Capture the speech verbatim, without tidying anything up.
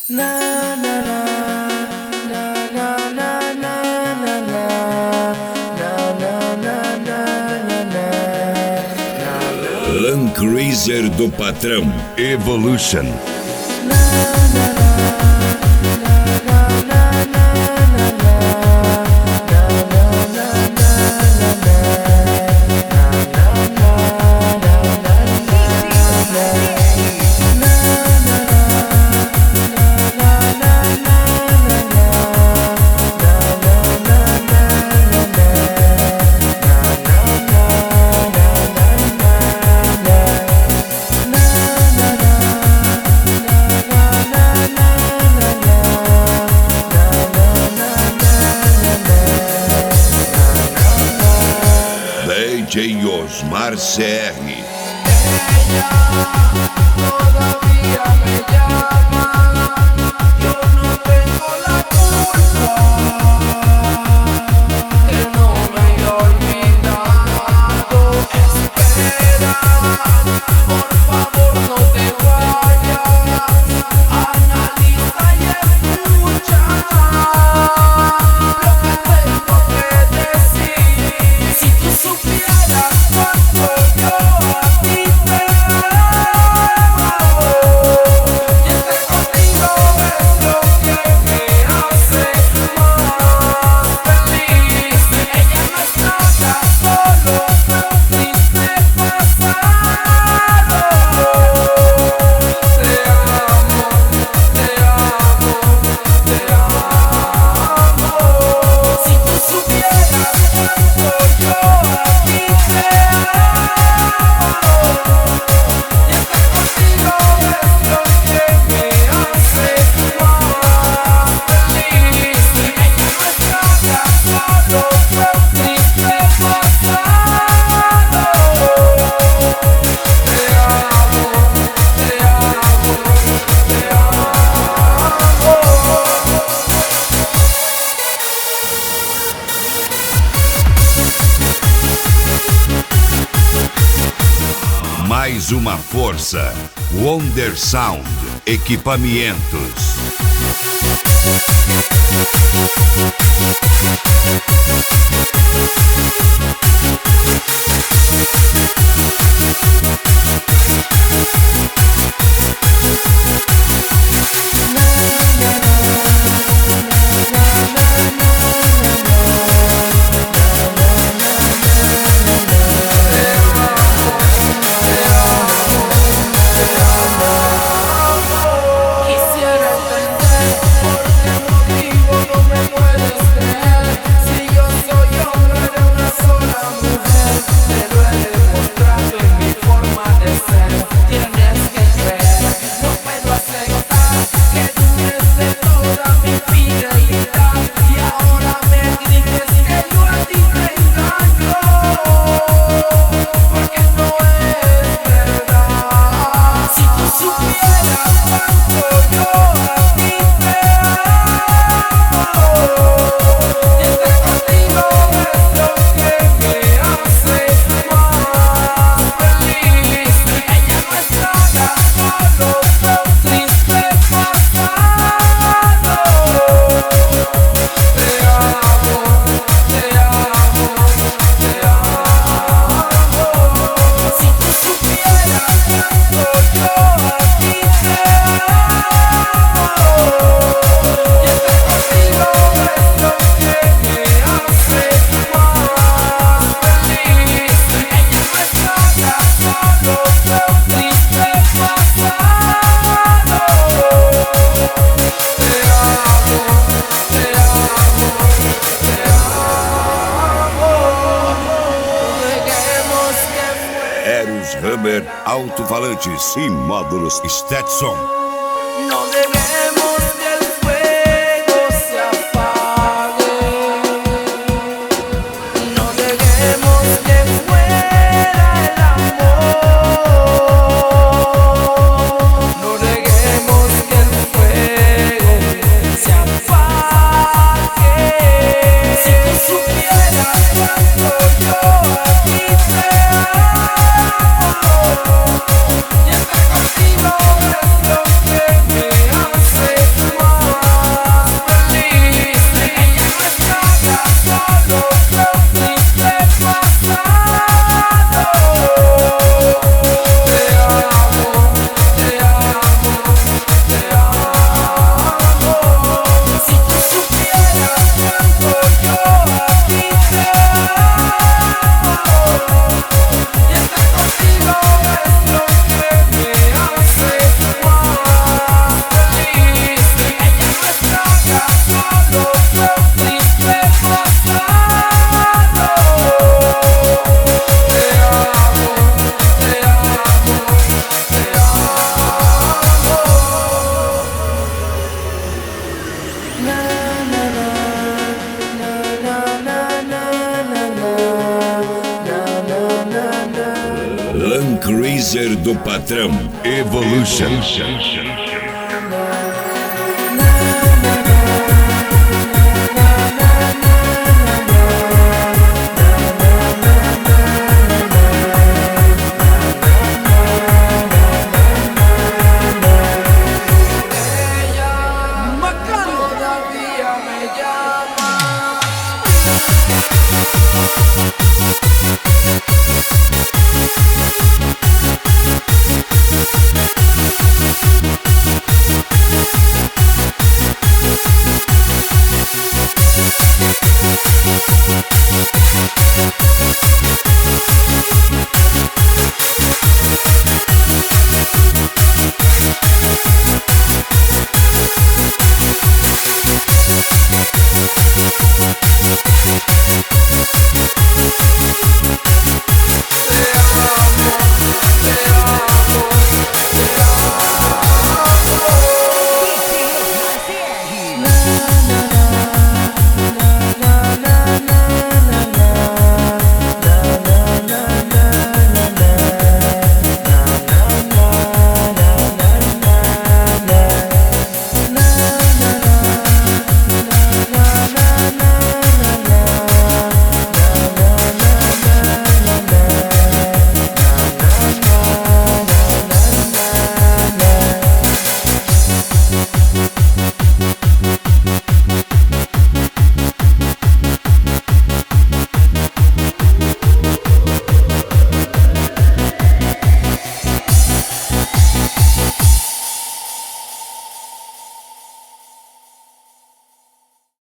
Na, na, na, na, na, na, na, na, na. Na, na, na, na, na, na. Land Cruiser do patrão Evolution. Na, na, na, na, na, na, na, na, na. Na, na, na, na, na, na. Na, na, na, na, na, na. Na, na, na. D J Osmar C R. Ella todavía me llama, yo no tengo la culpa, que no me he olvidado. Espera, por favor no te vayas, analiza y escucha lo que tengo que decir. Si tú supieras cuánto yo a ti te amo, y estar contigo es lo que me hace más feliz. Ella no es nada, solo fue un triste pasado. Te amo, te amo, te amo. Si tú supieras cuánto yo a ti te amo, y estar contigo es lo que me hace más feliz. Ella no es nada, solo fue un triste pasado. Te amo, te amo, te amo. Mais uma força. Wonder Sound Equipamentos. Quisiera entender por qué motivo no me puedes creer. Si yo soy hombre de una sola mujer, te lo he demostrado en mi forma de ser. Tienes que creer, no puedo aceptar que dudes de toda mi fidelidad y ahora me grites que yo a ti te engaño, porque no es verdad. Si tú supieras cuánto yo a ti te amo, y estar contigo es lo que me hace más feliz. Ella no es nada, solo fue un triste pasado. Te amo, te amo, te amo. Si tú supieras cuánto yo a ti te amo, y estar contigo es lo que me hace más feliz. Ella no es nada, solo fue un triste pasado. Te amo, te amo, te amo. Dejemos que Eros Hammer Alto-Falantes e módulos Stetson. no dejemos que el fuego se apague, no dejemos que muera el amor, no dejemos que el fuego se apague. Si tú supieras cuánto yo a ti te amo, y estar contigo es lo que me hace Manager do Patrão Evolution.